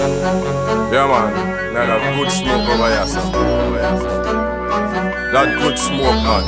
Yeah man, now that good smoke over here, sir. That good smoke, man.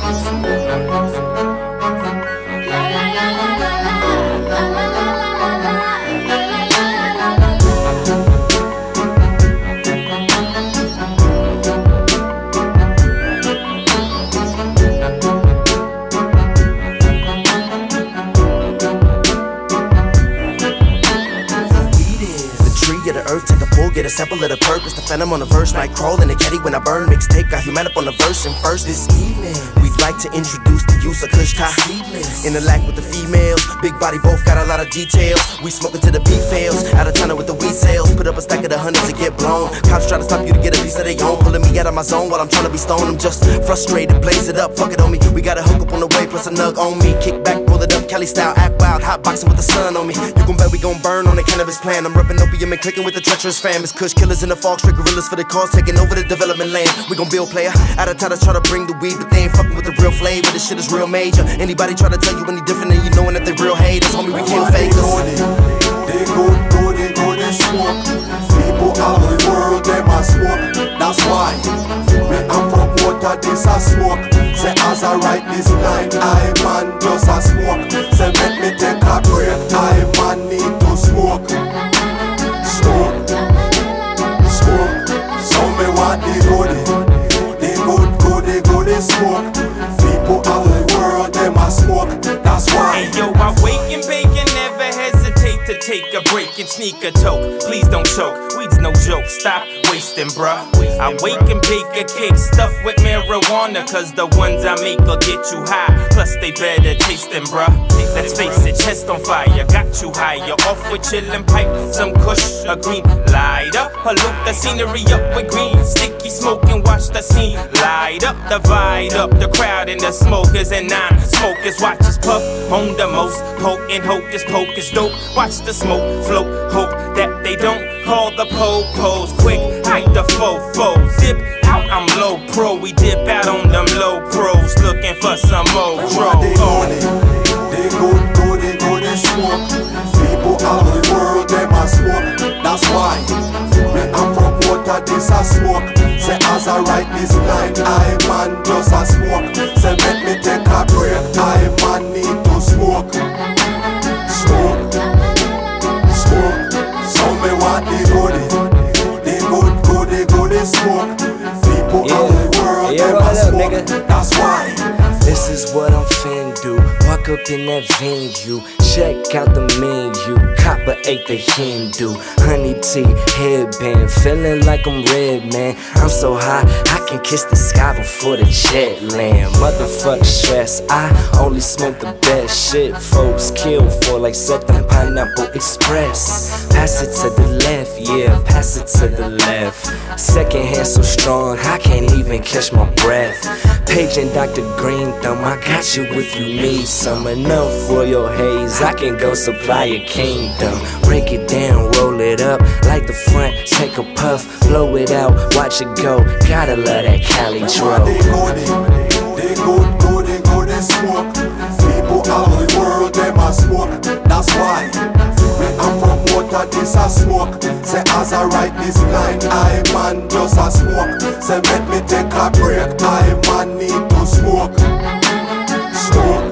Take a pull, get a sample of the purpose. The phantom on the verse, night crawl in the caddy when I burn. Mixtape, got human up on the verse. And first this evening, we'd like to introduce the use of Kush Tie. Interact with the females, big body, both got a lot of details. We smoking till the beat fails, out of town with the weed sales. Put up a stack of the hundreds to get blown. Cops try to stop you to get a piece of their own. Pulling me out of my zone while I'm trying to be stoned. I'm just frustrated, blaze it up, fuck it on me. We got a hook up on the way, plus a nug on me. Kick back, pull it up, Kelly style, act wild, hot boxing with the sun on me. You gon' bet we gon' burn on the cannabis plan. I'm reppin' opium and clicking with the treacherous fam. It's Kush killers in the fog, straight gorillas for the cause, taking over the development land. We gon' build player, out of town to try to bring the weed, but they ain't fucking with the real flavor. This shit is real major. Anybody try to tell you any different than you knowing that they real haters, homie, we kill fakers. They go, smoke. People all over the world, them a smoke. That's why me I'm from water, this a smoke. Say as I write this line, I man just a smoke. Say make me take a break, I man need to smoke. Smoke. So me want the goodie. They smoke. People all over the world, them a smoke. That's why. Hey yo, I wake and bake and never hesitate to take a break and sneak a toke. Please don't choke, weed's no joke, stop wasting, bruh. I wake and bake a cake stuffed with marijuana, cause the ones I make will get you high. Plus they better tasting, bruh. Let's face it, chest on fire, got you high. You're off with chillin' pipe, some kush, a green light up. Pollute the scenery up with green, sticky smoke and watch the scene light up. Divide up the crowd and the smokers and non-smokers. Watch us puff on the most potent hocus pocus dope. Watch the smoke float, hope that they don't call the po-pos. Quick, hide the fofo, zip out, I'm low pro. We dip out on them low pros, looking for some more dro. They go, they smoke. People all over the world, them a smoke. That's why me I'm from water, this a smoke. Say as I write this line, I man just a smoke. Say make me take a break, I man need to smoke. Smoke. So me want the goodie. They go, they smoke. People all over the world, them a smoke. That's why. This is what I'm fin do. Walk up in that venue, check out the menu. Copper ate the Hindu, honey tea, headband, feeling like I'm red, man. I'm so high, I can kiss the sky before the jet land. Motherfuck stress, I only smoke the best shit. Folks kill for like Southern Pineapple Express. Pass it to the left, yeah, pass it to the left. Second hand so strong, I can't even catch my breath. Paging Dr. Green Thumb, I got you if you need some. Enough for your haze, I can go supply your kingdom. Break it down, roll it up, light the front, take a puff, blow it out, watch it go. Gotta love that Cali dro. They go, they smoke. People all over the world, them a smoke. That's why me I'm from water, this a smoke. Say as I write this line, I man just a smoke. Say make me take a break, I man need to smoke. Smoke.